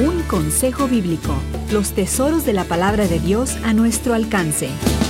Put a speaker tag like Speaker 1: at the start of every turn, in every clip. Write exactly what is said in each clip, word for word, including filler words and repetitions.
Speaker 1: Un consejo bíblico. Los tesoros de la palabra de Dios a nuestro alcance.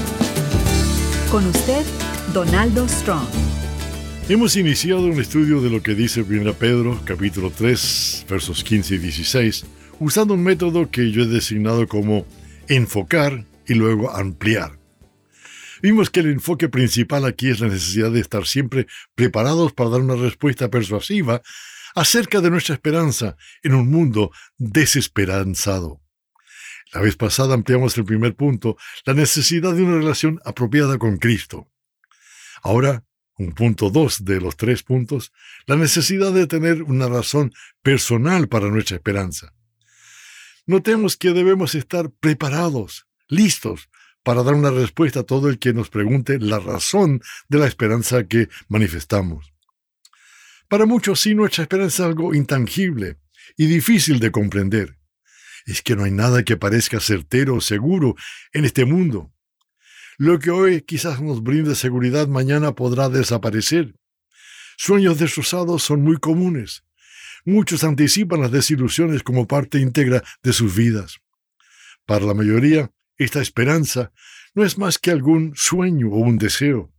Speaker 1: Con usted, Donaldo Strong.
Speaker 2: Hemos iniciado un estudio de lo que dice primera Pedro, capítulo tres, versos quince y dieciséis, usando un método que yo he designado como enfocar y luego ampliar. Vimos que el enfoque principal aquí es la necesidad de estar siempre preparados para dar una respuesta persuasiva acerca de nuestra esperanza en un mundo desesperanzado. La vez pasada ampliamos el primer punto, la necesidad de una relación apropiada con Cristo. Ahora, un punto dos de los tres puntos, la necesidad de tener una razón personal para nuestra esperanza. Notemos que debemos estar preparados, listos, para dar una respuesta a todo el que nos pregunte la razón de la esperanza que manifestamos. Para muchos, sí, nuestra esperanza es algo intangible y difícil de comprender. Es que no hay nada que parezca certero o seguro en este mundo. Lo que hoy quizás nos brinde seguridad, mañana podrá desaparecer. Sueños destrozados son muy comunes. Muchos anticipan las desilusiones como parte íntegra de sus vidas. Para la mayoría, esta esperanza no es más que algún sueño o un deseo.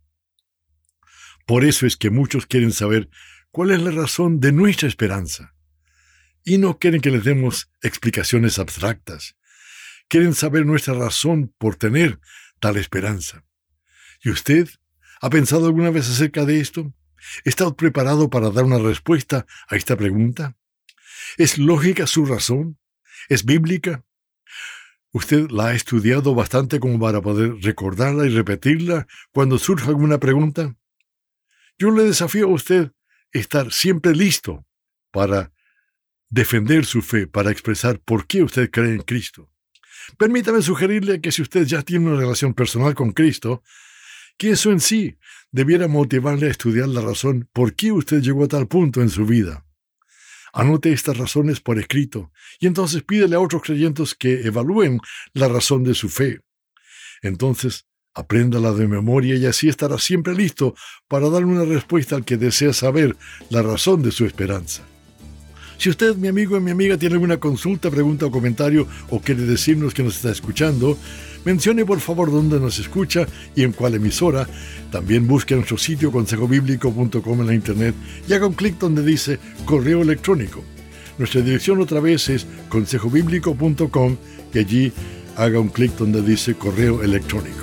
Speaker 2: Por eso es que muchos quieren saber cuál es la razón de nuestra esperanza. Y no quieren que les demos explicaciones abstractas. Quieren saber nuestra razón por tener tal esperanza. ¿Y usted ha pensado alguna vez acerca de esto? ¿Está preparado para dar una respuesta a esta pregunta? ¿Es lógica su razón? ¿Es bíblica? ¿Usted la ha estudiado bastante como para poder recordarla y repetirla cuando surja alguna pregunta? Yo le desafío a usted a estar siempre listo para defender su fe, para expresar por qué usted cree en Cristo. Permítame sugerirle que si usted ya tiene una relación personal con Cristo, que eso en sí debiera motivarle a estudiar la razón por qué usted llegó a tal punto en su vida. Anote estas razones por escrito y entonces pídele a otros creyentes que evalúen la razón de su fe. Entonces, apréndala de memoria y así estará siempre listo para dar una respuesta al que desea saber la razón de su esperanza. Si usted, mi amigo y mi amiga, tiene alguna consulta, pregunta o comentario o quiere decirnos que nos está escuchando, mencione por favor dónde nos escucha y en cuál emisora. También busque nuestro sitio consejo bíblico punto com en la internet y haga un clic donde dice correo electrónico. Nuestra dirección otra vez es consejo bíblico punto com y allí haga un clic donde dice correo electrónico.